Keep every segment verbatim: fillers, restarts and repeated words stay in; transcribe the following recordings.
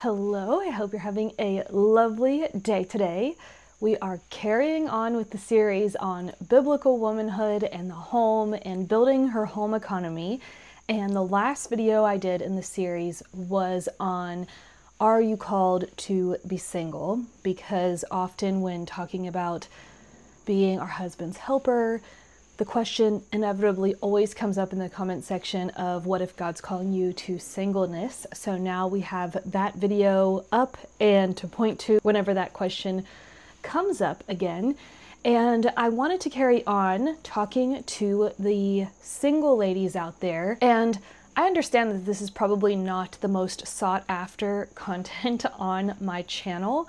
Hello, I hope you're having a lovely day today. We are carrying on with the series on biblical womanhood and the home and building her home economy. And the last video I did in the series was on, are you called to be single? Because often when talking about being our husband's helper, the question inevitably always comes up in the comment section of what if God's calling you to singleness? So now we have that video up and to point to whenever that question comes up again. And I wanted to carry on talking to the single ladies out there. And I understand that this is probably not the most sought after content on my channel,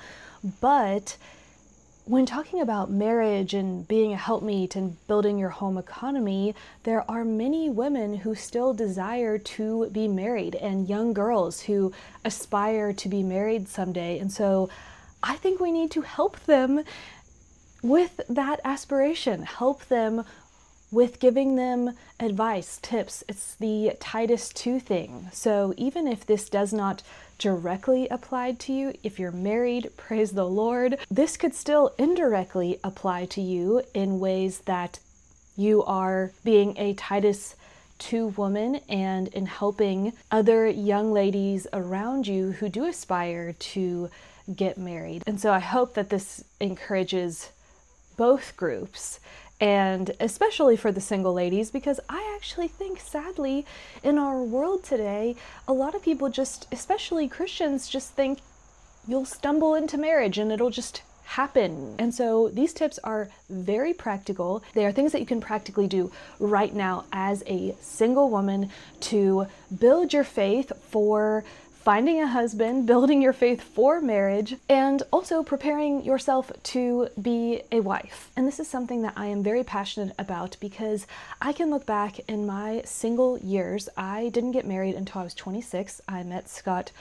but when talking about marriage and being a helpmeet and building your home economy, there are many women who still desire to be married and young girls who aspire to be married someday. And so I think we need to help them with that aspiration, help them with giving them advice, tips. It's the Titus two thing. So even if this does not directly apply to you, if you're married, praise the Lord, this could still indirectly apply to you in ways that you are being a Titus two woman and in helping other young ladies around you who do aspire to get married. And so I hope that this encourages both groups, and especially for the single ladies, because I actually think, sadly, in our world today, a lot of people just, especially Christians, just think you'll stumble into marriage and it'll just happen. And so these tips are very practical. They are things that you can practically do right now as a single woman to build your faith for finding a husband, building your faith for marriage, and also preparing yourself to be a wife. And this is something that I am very passionate about because I can look back in my single years. I didn't get married until I was twenty-six. I met Scott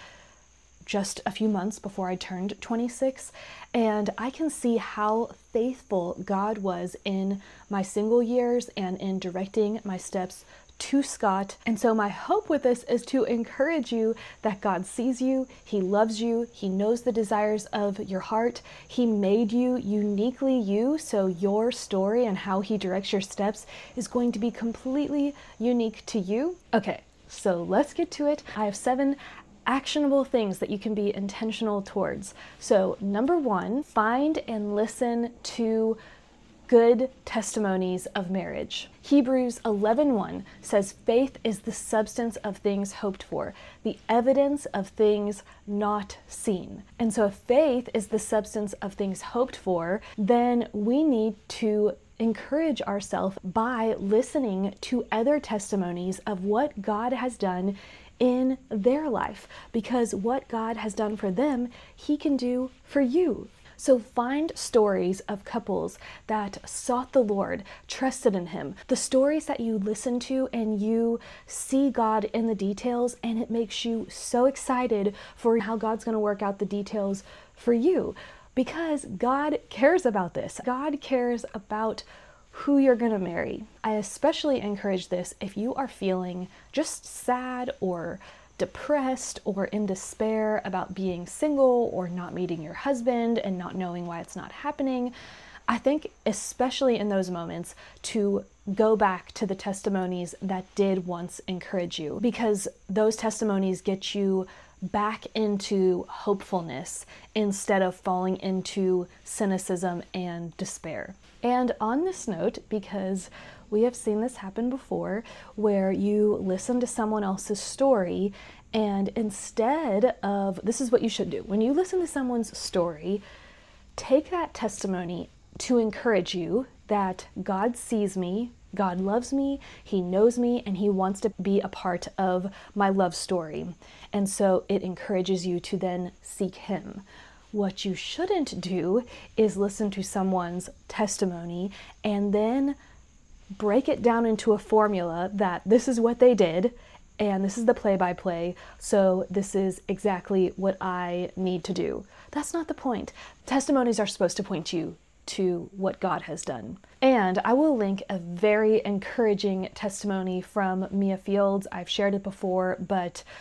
just a few months before I turned twenty-six, and I can see how faithful God was in my single years and in directing my steps to Scott. And so my hope with this is to encourage you that God sees you, He loves you, He knows the desires of your heart, He made you uniquely you, so your story and how He directs your steps is going to be completely unique to you. Okay, so let's get to it. I have seven actionable things that you can be intentional towards. So number one, find and listen to good testimonies of marriage. Hebrews eleven one says, faith is the substance of things hoped for, the evidence of things not seen. And so if faith is the substance of things hoped for, then we need to encourage ourselves by listening to other testimonies of what God has done in their life, because what God has done for them, He can do for you. So find stories of couples that sought the Lord, trusted in Him, the stories that you listen to and you see God in the details, and it makes you so excited for how God's going to work out the details for you, because God cares about this. God cares about who you're going to marry. I especially encourage this if you are feeling just sad or depressed or in despair about being single or not meeting your husband and not knowing why it's not happening. I think especially in those moments to go back to the testimonies that did once encourage you, because those testimonies get you back into hopefulness instead of falling into cynicism and despair. And on this note, because we have seen this happen before, where you listen to someone else's story and instead of, this is what you should do. When you listen to someone's story, take that testimony to encourage you that God sees me, God loves me, He knows me, and He wants to be a part of my love story. And so it encourages you to then seek Him. What you shouldn't do is listen to someone's testimony and then break it down into a formula that this is what they did and this is the play-by-play, so this is exactly what I need to do. That's not the point. Testimonies are supposed to point you to what God has done. And I will link a very encouraging testimony from Mia Fields. I've shared it before, but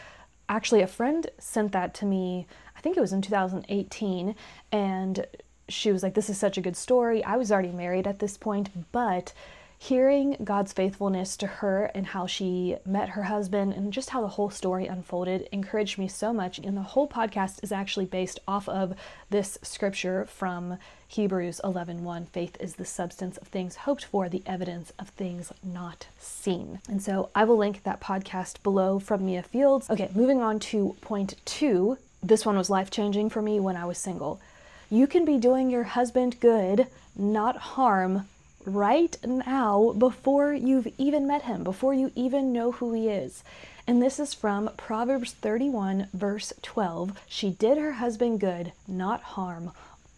actually, a friend sent that to me, I think it was in two thousand eighteen, and she was like, this is such a good story. I was already married at this point, but hearing God's faithfulness to her and how she met her husband and just how the whole story unfolded encouraged me so much. And the whole podcast is actually based off of this scripture from Hebrews eleven one. Faith is the substance of things hoped for, the evidence of things not seen. And so I will link that podcast below from Mia Fields. Okay, moving on to point two. This one was life-changing for me when I was single. You can be doing your husband good, not harm, right now before you've even met him, before you even know who he is. And this is from Proverbs thirty-one, verse twelve. She did her husband good, not harm,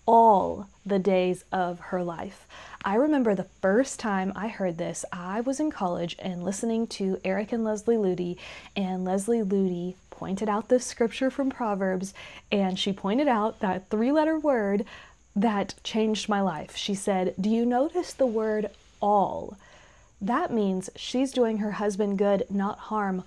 all the days of her life. I remember the first time I heard this, I was in college and listening to Eric and Leslie Ludy, and Leslie Ludy pointed out this scripture from Proverbs, and she pointed out that three-letter word that changed my life. She said, do you notice the word all? That means she's doing her husband good, not harm,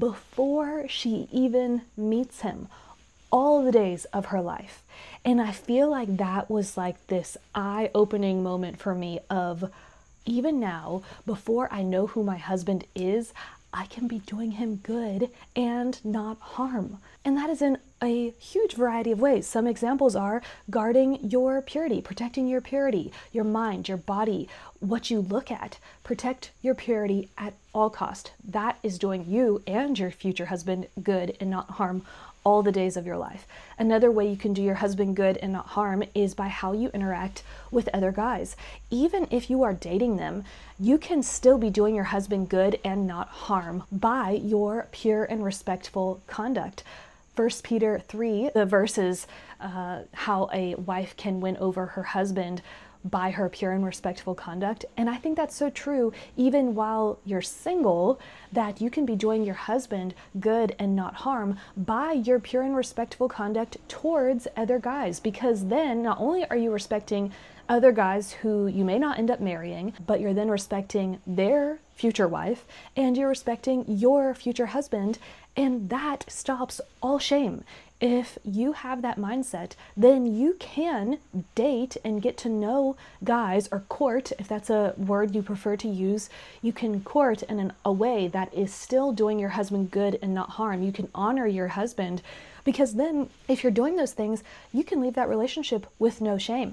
before she even meets him, all the days of her life. And I feel like that was like this eye-opening moment for me of, even now, before I know who my husband is, I can be doing him good and not harm. And that is in a huge variety of ways. Some examples are guarding your purity, protecting your purity, your mind, your body, what you look at. Protect your purity at all cost. That is doing you and your future husband good and not harm all the days of your life. Another way you can do your husband good and not harm is by how you interact with other guys. Even if you are dating them, you can still be doing your husband good and not harm by your pure and respectful conduct. First Peter three, the verse is uh, how a wife can win over her husband by her pure and respectful conduct. And I think that's so true even while you're single, that you can be doing your husband good and not harm by your pure and respectful conduct towards other guys. Because then not only are you respecting other guys who you may not end up marrying, but you're then respecting their future wife and you're respecting your future husband, and that stops all shame. If you have that mindset, then you can date and get to know guys, or court, if that's a word you prefer to use. You can court in an, a way that is still doing your husband good and not harm. You can honor your husband, because then if you're doing those things, you can leave that relationship with no shame.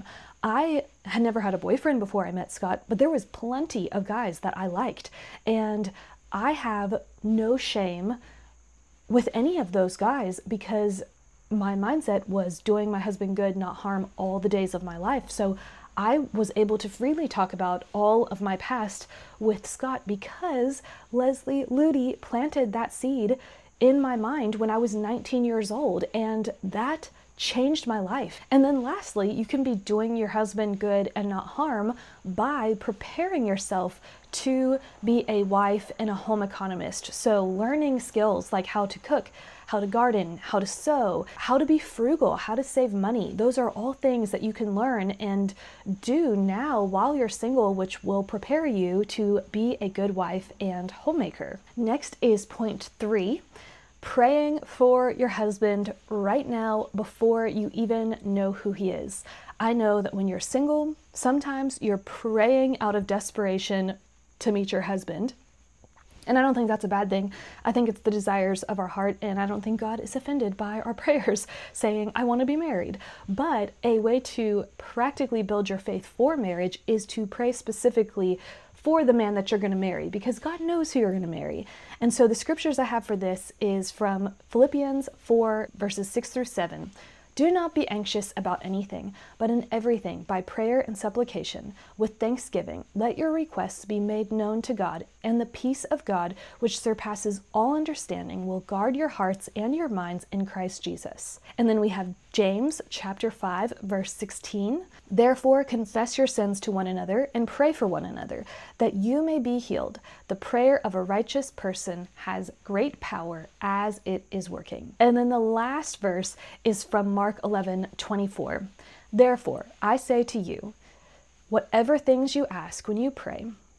I had never had a boyfriend before I met Scott, but there was plenty of guys that I liked, and I have no shame with any of those guys because my mindset was doing my husband good, not harm all the days of my life. So I was able to freely talk about all of my past with Scott because Leslie Ludy planted that seed in my mind when I was nineteen years old, and that changed my life. And then lastly, you can be doing your husband good and not harm by preparing yourself to be a wife and a home economist. So learning skills like how to cook, how to garden, how to sew, how to be frugal, how to save money. Those are all things that you can learn and do now while you're single, which will prepare you to be a good wife and homemaker. Next is point three. Praying for your husband right now before you even know who he is. I know that when you're single, sometimes you're praying out of desperation to meet your husband. And I don't think that's a bad thing. I think it's the desires of our heart, and I don't think God is offended by our prayers saying, I want to be married. But a way to practically build your faith for marriage is to pray specifically for the man that you're going to marry, because God knows who you're going to marry. And so the scriptures I have for this is from Philippians four, verses six through seven. Do not be anxious about anything, but in everything, by prayer and supplication, with thanksgiving, let your requests be made known to God, and the peace of God, which surpasses all understanding, will guard your hearts and your minds in Christ Jesus. And then we have James chapter five, verse sixteen. Therefore, confess your sins to one another and pray for one another, that you may be healed. The prayer of a righteous person has great power as it is working. And then the last verse is from Mark eleven, twenty-four. Therefore, I say to you, whatever things you ask when you pray,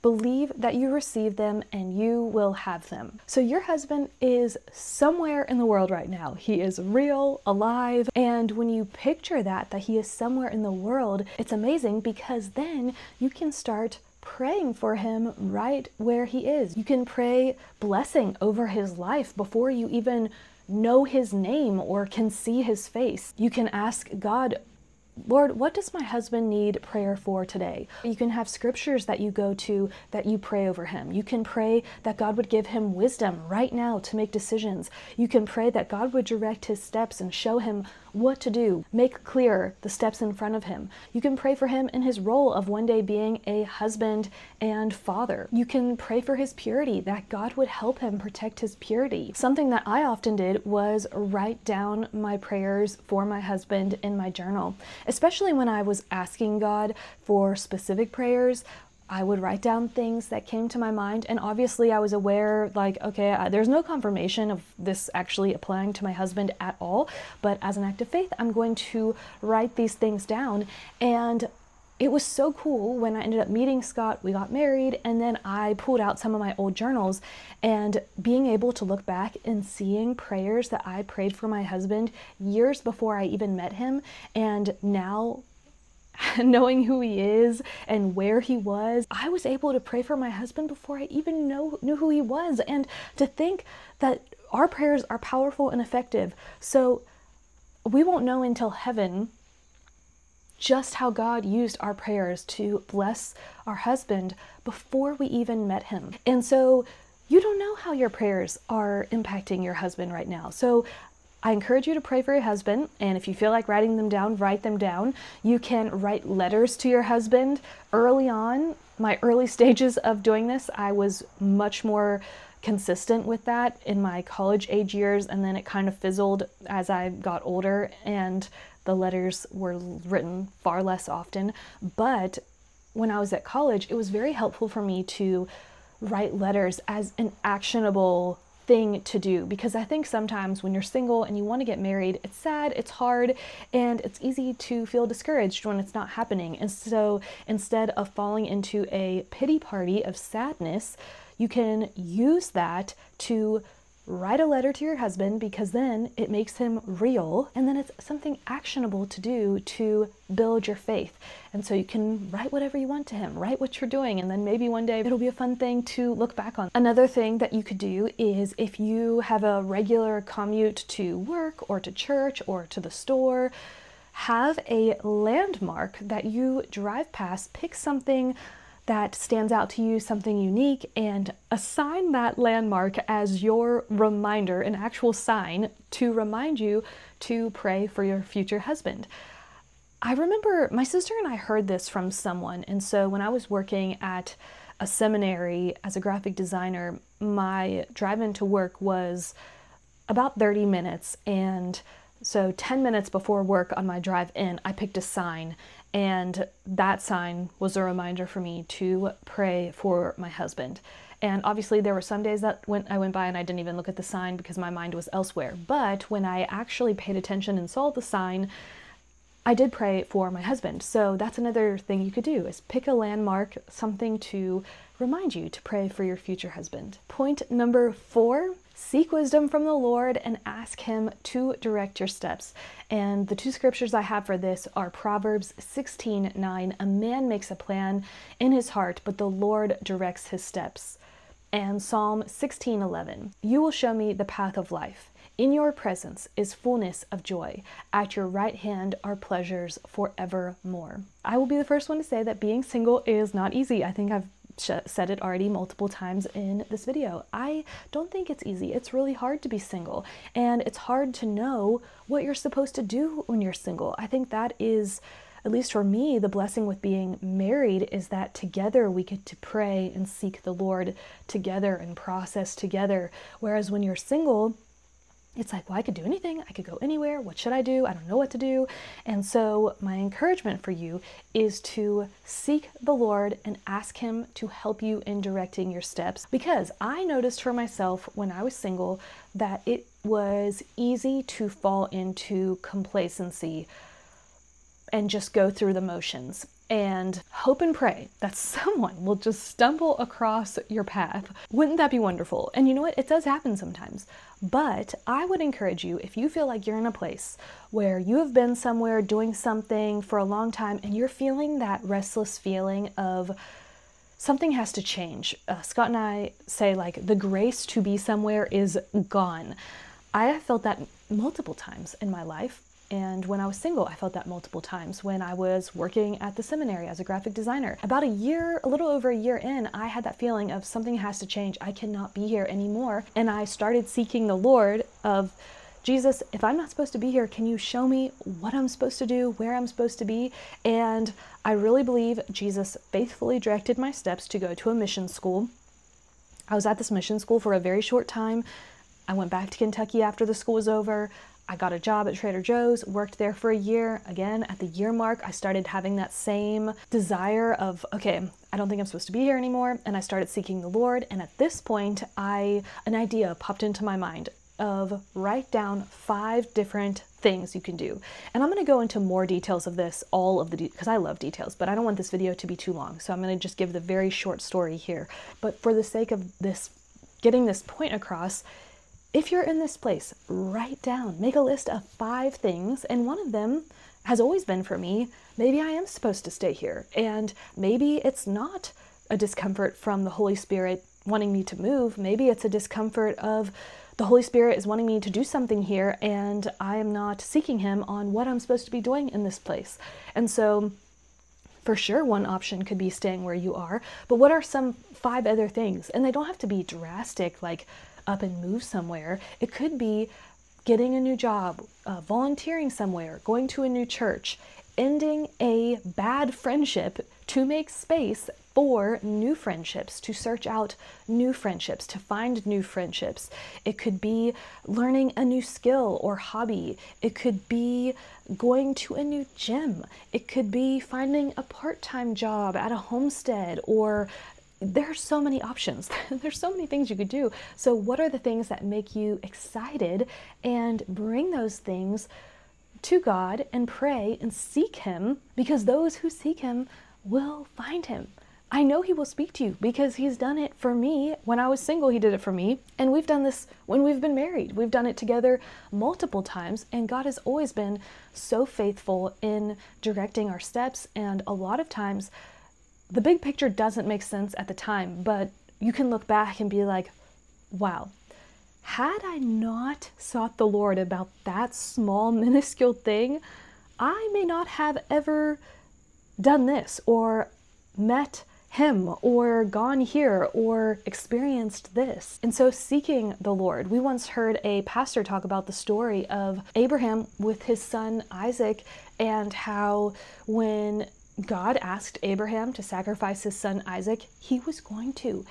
Believe that you receive them and you will have them. So your husband is somewhere in the world right now. He is real, alive, and when you picture that, that he is somewhere in the world, it's amazing because then you can start praying for him right where he is. You can pray blessing over his life before you even know his name or can see his face. You can ask God, Lord, what does my husband need prayer for today? You can have scriptures that you go to that you pray over him. You can pray that God would give him wisdom right now to make decisions. You can pray that God would direct his steps and show him what to do, make clear the steps in front of him. You can pray for him in his role of one day being a husband and father. You can pray for his purity, that God would help him protect his purity. Something that I often did was write down my prayers for my husband in my journal. Especially when I was asking God for specific prayers, I would write down things that came to my mind, and obviously I was aware, like, okay, uh, there's no confirmation of this actually applying to my husband at all, but as an act of faith, I'm going to write these things down. And it was so cool when I ended up meeting Scott, we got married, and then I pulled out some of my old journals, and being able to look back and seeing prayers that I prayed for my husband years before I even met him, and now knowing who he is and where he was, I was able to pray for my husband before I even know, knew who he was. And to think that our prayers are powerful and effective. So we won't know until heaven just how God used our prayers to bless our husband before we even met him. And so you don't know how your prayers are impacting your husband right now. So I encourage you to pray for your husband, and if you feel like writing them down, write them down. You can write letters to your husband. Early on, my early stages of doing this, I was much more consistent with that in my college age years, and then it kind of fizzled as I got older, and the letters were written far less often. But when I was at college, it was very helpful for me to write letters as an actionable thing to do, because I think sometimes when you're single and you want to get married, it's sad, it's hard, and it's easy to feel discouraged when it's not happening. And so instead of falling into a pity party of sadness, you can use that to write a letter to your husband, because then it makes him real, and then it's something actionable to do to build your faith. And so you can write whatever you want to him, write what you're doing, and then maybe one day it'll be a fun thing to look back on. Another thing that you could do is, if you have a regular commute to work or to church or to the store, have a landmark that you drive past. Pick something that stands out to you, something unique, and assign that landmark as your reminder, an actual sign to remind you to pray for your future husband. I remember my sister and I heard this from someone, and so when I was working at a seminary as a graphic designer, my drive into work was about thirty minutes, and so ten minutes before work on my drive in, I picked a sign, and that sign was a reminder for me to pray for my husband. And obviously there were some days that went, I went by and I didn't even look at the sign because my mind was elsewhere. But when I actually paid attention and saw the sign, I did pray for my husband. So that's another thing you could do, is pick a landmark, something to remind you to pray for your future husband. Point number four, seek wisdom from the Lord and ask him to direct your steps. And the two scriptures I have for this are Proverbs sixteen nine, a man makes a plan in his heart, but the Lord directs his steps. And Psalm sixteen eleven, you will show me the path of life. In your presence is fullness of joy. At your right hand are pleasures forevermore. I will be the first one to say that being single is not easy. I think I've said it already multiple times in this video. I don't think it's easy. It's really hard to be single, and it's hard to know what you're supposed to do when you're single. I think that is, at least for me, the blessing with being married, is that together we get to pray and seek the Lord together and process together. Whereas when you're single, it's like, well, I could do anything. I could go anywhere. What should I do? I don't know what to do. And so my encouragement for you is to seek the Lord and ask him to help you in directing your steps. Because I noticed for myself when I was single that it was easy to fall into complacency and just go through the motions. And hope and pray that someone will just stumble across your path. Wouldn't that be wonderful? And you know what? It does happen sometimes. But I would encourage you, if you feel like you're in a place where you have been somewhere doing something for a long time and you're feeling that restless feeling of something has to change. Uh, Scott and I say like the grace to be somewhere is gone. I have felt that multiple times in my life. And when I was single, I felt that multiple times. When I was working at the seminary as a graphic designer, about a year, a little over a year in, I had that feeling of something has to change. I cannot be here anymore. And I started seeking the Lord of, Jesus, if I'm not supposed to be here, can you show me what I'm supposed to do, where I'm supposed to be? And I really believe Jesus faithfully directed my steps to go to a mission school. I was at this mission school for a very short time. I went back to Kentucky after the school was over. I got a job at Trader Joe's, worked there for a year. Again, at the year mark, I started having that same desire of, okay, I don't think I'm supposed to be here anymore. And I started seeking the Lord. And at this point, I an idea popped into my mind of write down five different things you can do. And I'm going to go into more details of this, all of the, because de- I love details, but I don't want this video to be too long. So I'm going to just give the very short story here. But for the sake of this, getting this point across, if you're in this place, write down, make a list of five things. And one of them has always been for me, maybe I am supposed to stay here. And maybe it's not a discomfort from the Holy Spirit wanting me to move. Maybe it's a discomfort of the Holy Spirit is wanting me to do something here and I am not seeking him on what I'm supposed to be doing in this place. And so for sure, one option could be staying where you are, but what are some five other things? And they don't have to be drastic, like up and move somewhere. It could be getting a new job, uh, volunteering somewhere, going to a new church, ending a bad friendship to make space for new friendships, to search out new friendships, to find new friendships. It could be learning a new skill or hobby. It could be going to a new gym. It could be finding a part-time job at a homestead, or there's so many options. There's so many things you could do. So what are the things that make you excited? And bring those things to God and pray and seek him, because those who seek him will find him. I know he will speak to you because he's done it for me. When I was single, he did it for me. And we've done this when we've been married. We've done it together multiple times. And God has always been so faithful in directing our steps. And a lot of times, the big picture doesn't make sense at the time, but you can look back and be like, wow, had I not sought the Lord about that small, minuscule thing, I may not have ever done this, or met him, or gone here, or experienced this. And so seeking the Lord, we once heard a pastor talk about the story of Abraham with his son Isaac, and how when God asked Abraham to sacrifice his son Isaac, he was going to,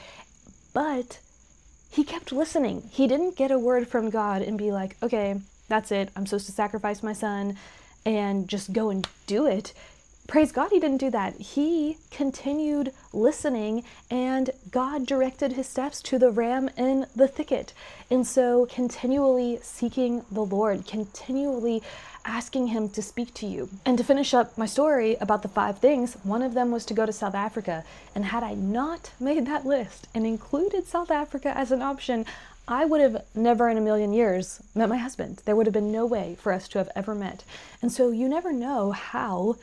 but he kept listening. He didn't get a word from God and be like, okay, that's it, I'm supposed to sacrifice my son, and just go and do it. Praise God, he didn't do that. He continued listening, and God directed his steps to the ram in the thicket. And so continually seeking the Lord, continually asking him to speak to you. And to finish up my story about the five things, one of them was to go to South Africa. And had I not made that list and included South Africa as an option, I would have never in a million years met my husband. There would have been no way for us to have ever met. And so you never know how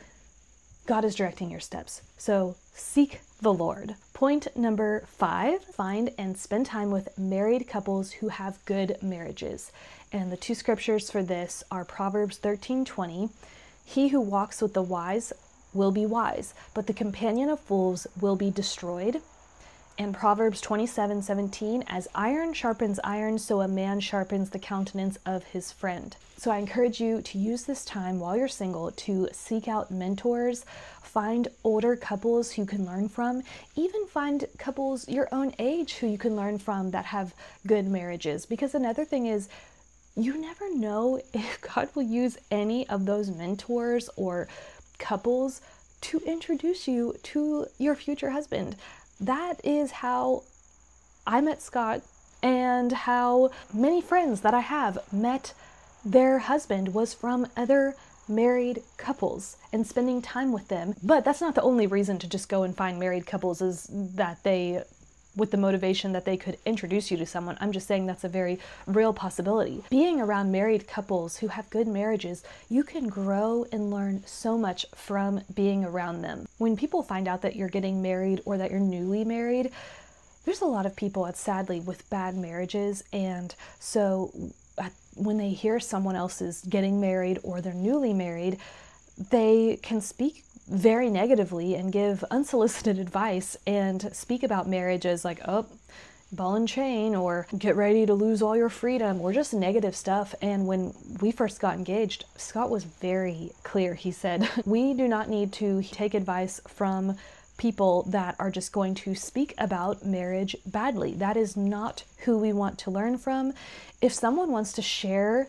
God is directing your steps. So seek the Lord. Point number five, find and spend time with married couples who have good marriages. And the two scriptures for this are Proverbs thirteen twenty. He who walks with the wise will be wise, but the companion of fools will be destroyed. And Proverbs twenty-seven seventeen, as iron sharpens iron, so a man sharpens the countenance of his friend. So I encourage you to use this time while you're single to seek out mentors, find older couples who you can learn from, even find couples your own age who you can learn from that have good marriages. Because another thing is, you never know if God will use any of those mentors or couples to introduce you to your future husband. That is how I met Scott, and how many friends that I have met their husband was from other married couples and spending time with them. But that's not the only reason to just go and find married couples, is that they, with the motivation that they could introduce you to someone. I'm just saying that's a very real possibility. Being around married couples who have good marriages, you can grow and learn so much from being around them. When people find out that you're getting married or that you're newly married, there's a lot of people, sadly, with bad marriages, and so when they hear someone else is getting married or they're newly married, they can speak very negatively and give unsolicited advice and speak about marriage as like, oh, ball and chain, or get ready to lose all your freedom, or just negative stuff. And when we first got engaged, Scott was very clear. He said, we do not need to take advice from people that are just going to speak about marriage badly. That is not who we want to learn from. If someone wants to share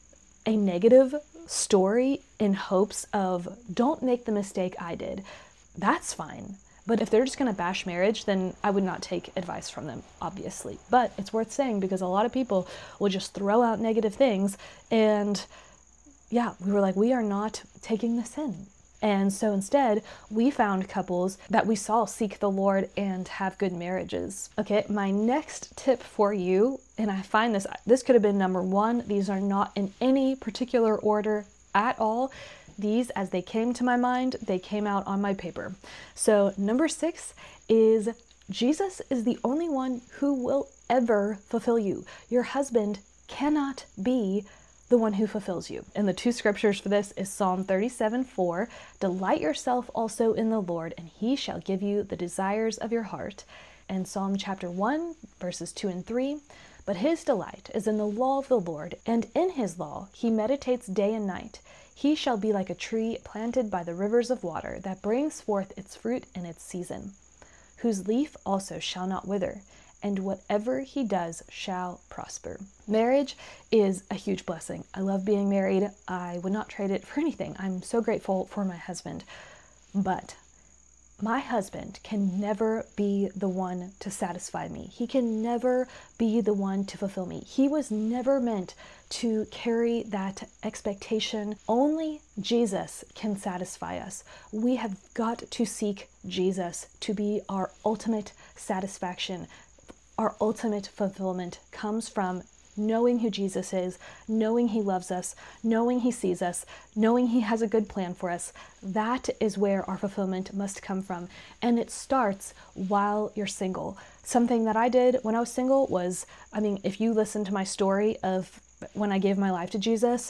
a negative story in hopes of, don't make the mistake I did, that's fine. But if they're just going to bash marriage, then I would not take advice from them, obviously. But it's worth saying, because a lot of people will just throw out negative things, and yeah, we were like, we are not taking this in. And so instead, we found couples that we saw seek the Lord and have good marriages. Okay, my next tip for you, and I find this, this could have been number one. These are not in any particular order at all. These, as they came to my mind, they came out on my paper. So number six is, Jesus is the only one who will ever fulfill you. Your husband cannot be the one who fulfills you. And the two scriptures for this is Psalm thirty-seven four, delight yourself also in the Lord, and he shall give you the desires of your heart. And Psalm chapter one, verses two and three, but his delight is in the law of the Lord, and in his law he meditates day and night. He shall be like a tree planted by the rivers of water, that brings forth its fruit in its season, whose leaf also shall not wither, and whatever he does shall prosper. Marriage is a huge blessing. I love being married. I would not trade it for anything. I'm so grateful for my husband. But my husband can never be the one to satisfy me. He can never be the one to fulfill me. He was never meant to carry that expectation. Only Jesus can satisfy us. We have got to seek Jesus to be our ultimate satisfaction. Our ultimate fulfillment comes from knowing who Jesus is, knowing he loves us, knowing he sees us, knowing he has a good plan for us. That is where our fulfillment must come from. And it starts while you're single. Something that I did when I was single was, I mean, if you listen to my story of when I gave my life to Jesus,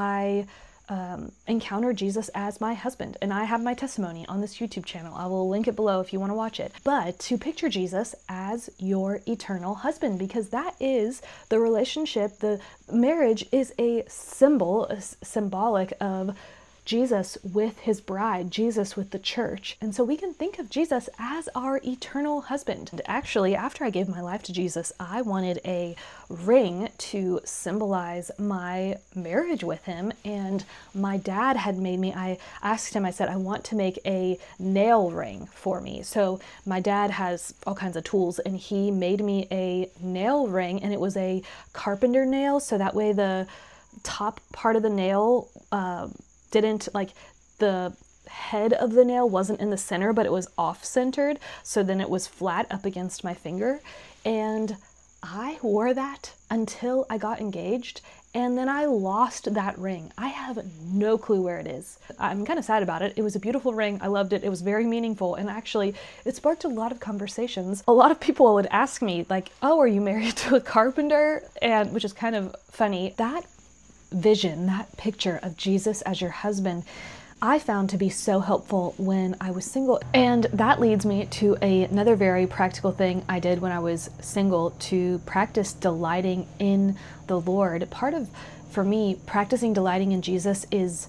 I Um, encounter Jesus as my husband, and I have my testimony on this YouTube channel. I will link it below if you want to watch it. But to picture Jesus as your eternal husband, because that is the relationship. The marriage is a symbol, a symbolic of Jesus with his bride, Jesus with the church. And so we can think of Jesus as our eternal husband. And actually, after I gave my life to Jesus, I wanted a ring to symbolize my marriage with him. And my dad had made me, I asked him, I said, I want to make a nail ring for me. So my dad has all kinds of tools, and he made me a nail ring, and it was a carpenter nail. So that way the top part of the nail, uh, didn't, like, the head of the nail wasn't in the center, but it was off-centered, so then it was flat up against my finger. And I wore that until I got engaged, and then I lost that ring. I have no clue where it is. I'm kind of sad about it. It was a beautiful ring. I loved it. It was very meaningful, and actually it sparked a lot of conversations. A lot of people would ask me, like, oh, are you married to a carpenter? And which is kind of funny. That vision, that picture of Jesus as your husband, I found to be so helpful when I was single. And that leads me to a, another very practical thing I did when I was single, to practice delighting in the Lord. Part of, for me, practicing delighting in Jesus is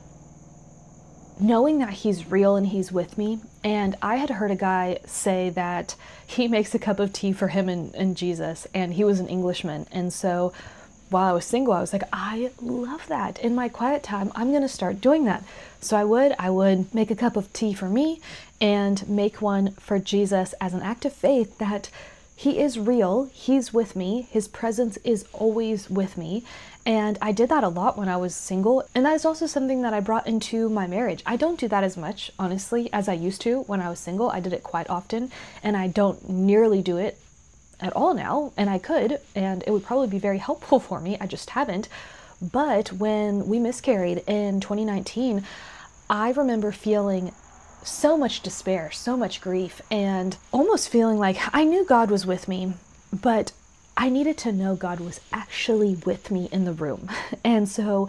knowing that he's real and he's with me. And I had heard a guy say that he makes a cup of tea for him and, and Jesus, and he was an Englishman. And so while I was single, I was like, I love that. In my quiet time, I'm going to start doing that. So I would, I would make a cup of tea for me and make one for Jesus as an act of faith that he is real, he's with me, his presence is always with me. And I did that a lot when I was single, and that is also something that I brought into my marriage. I don't do that as much, honestly, as I used to when I was single. I did it quite often, and I don't nearly do it at all now, and I could, and it would probably be very helpful for me. I just haven't. But when we miscarried in twenty nineteen, I remember feeling so much despair, so much grief, and almost feeling like I knew God was with me, but I needed to know God was actually with me in the room. And so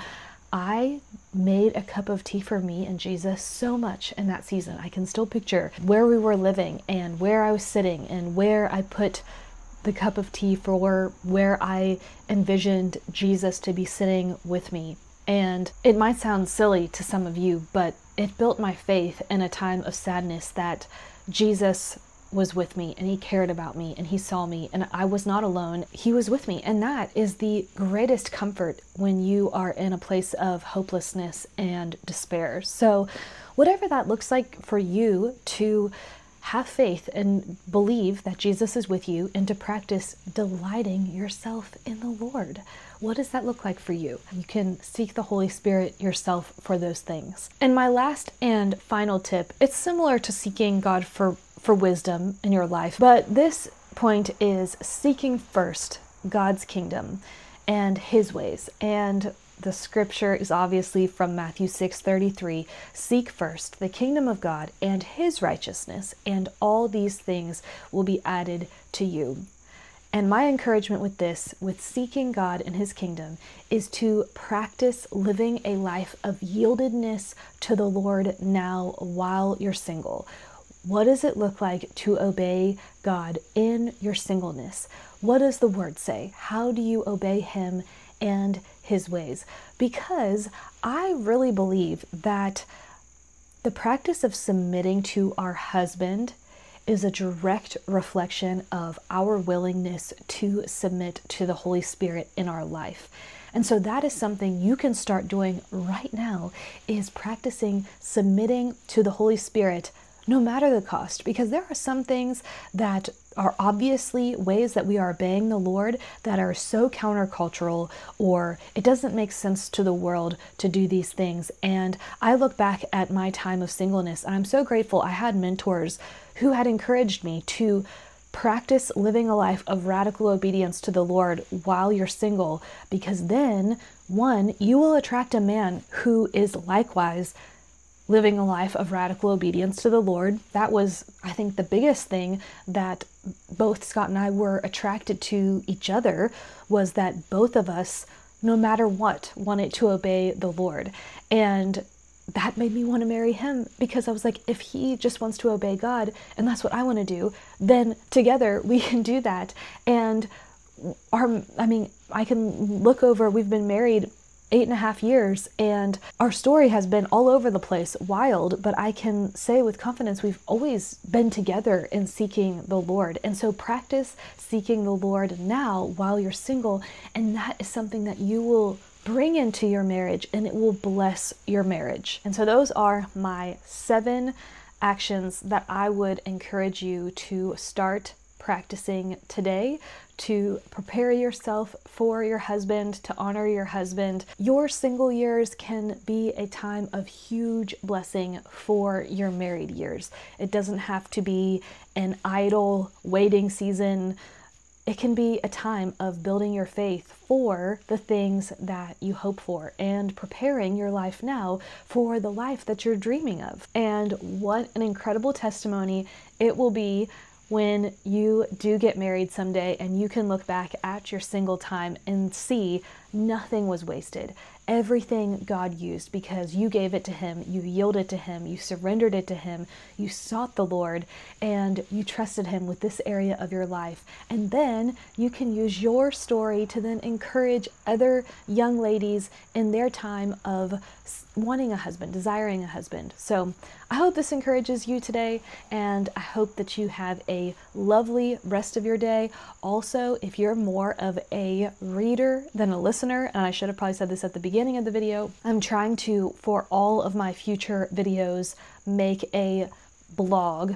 I made a cup of tea for me and Jesus so much in that season. I can still picture where we were living and where I was sitting and where I put the cup of tea for where I envisioned Jesus to be sitting with me. And it might sound silly to some of you, but it built my faith in a time of sadness that Jesus was with me and he cared about me and he saw me and I was not alone. He was with me. And that is the greatest comfort when you are in a place of hopelessness and despair. So whatever that looks like for you, to have faith and believe that Jesus is with you and to practice delighting yourself in the Lord. What does that look like for you? You can seek the Holy Spirit yourself for those things. And my last and final tip, it's similar to seeking God for, for wisdom in your life, but this point is seeking first God's kingdom and his ways. And the scripture is obviously from Matthew six thirty-three. Seek first the kingdom of God and his righteousness, and all these things will be added to you. And my encouragement with this, with seeking God and his kingdom, is to practice living a life of yieldedness to the Lord now while you're single. What does it look like to obey God in your singleness? What does the word say? How do you obey him and his ways? Because I really believe that the practice of submitting to our husband is a direct reflection of our willingness to submit to the Holy Spirit in our life. And so that is something you can start doing right now, is practicing submitting to the Holy Spirit no matter the cost, because there are some things that are obviously ways that we are obeying the Lord that are so countercultural, or it doesn't make sense to the world to do these things. And I look back at my time of singleness, and I'm so grateful I had mentors who had encouraged me to practice living a life of radical obedience to the Lord while you're single, because then, one, you will attract a man who is likewise living a life of radical obedience to the Lord. That was, I think, the biggest thing that both Scott and I were attracted to each other, was that both of us, no matter what, wanted to obey the Lord. And that made me want to marry him, because I was like, if he just wants to obey God and that's what I want to do, then together we can do that. And our, I mean, I can look over, we've been married eight and a half years, and our story has been all over the place, wild, but I can say with confidence we've always been together in seeking the Lord. And so practice seeking the Lord now while you're single, and that is something that you will bring into your marriage, and it will bless your marriage. And so those are my seven actions that I would encourage you to start practicing today to prepare yourself for your husband, to honor your husband. Your single years can be a time of huge blessing for your married years. It doesn't have to be an idle waiting season. It can be a time of building your faith for the things that you hope for and preparing your life now for the life that you're dreaming of. And what an incredible testimony it will be when you do get married someday and you can look back at your single time and see nothing was wasted. Everything God used, because you gave it to him, you yielded to him, you surrendered it to him, you sought the Lord, and you trusted him with this area of your life. And then you can use your story to then encourage other young ladies in their time of wanting a husband, desiring a husband. So I hope this encourages you today, and I hope that you have a lovely rest of your day. Also, if you're more of a reader than a listener, and I should have probably said this at the beginning of the video, I'm trying to, for all of my future videos, make a blog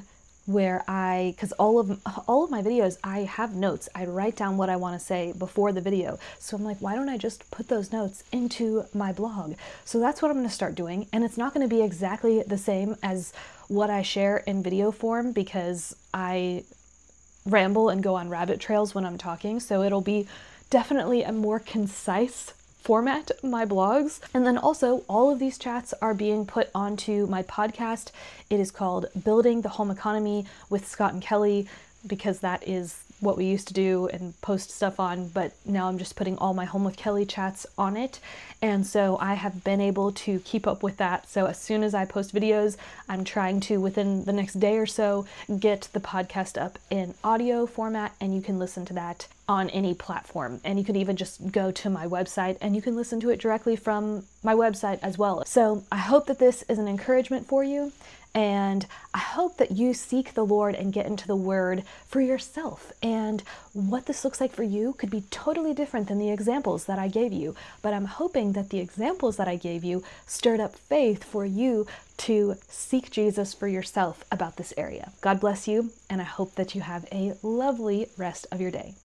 where I, because all of all of my videos, I have notes. I write down what I want to say before the video. So I'm like, why don't I just put those notes into my blog? So that's what I'm going to start doing. And it's not going to be exactly the same as what I share in video form, because I ramble and go on rabbit trails when I'm talking. So it'll be definitely a more concise format, my blogs. And then also all of these chats are being put onto my podcast. It is called Building the Home Economy with Scott and Kelly, because that is what we used to do and post stuff on, but now I'm just putting all my Home with Kelly chats on it. And so I have been able to keep up with that. So as soon as I post videos, I'm trying to, within the next day or so, get the podcast up in audio format, and you can listen to that on any platform. And you can even just go to my website and you can listen to it directly from my website as well. So I hope that this is an encouragement for you. And I hope that you seek the Lord and get into the Word for yourself. And what this looks like for you could be totally different than the examples that I gave you. But I'm hoping that the examples that I gave you stirred up faith for you to seek Jesus for yourself about this area. God bless you, and I hope that you have a lovely rest of your day.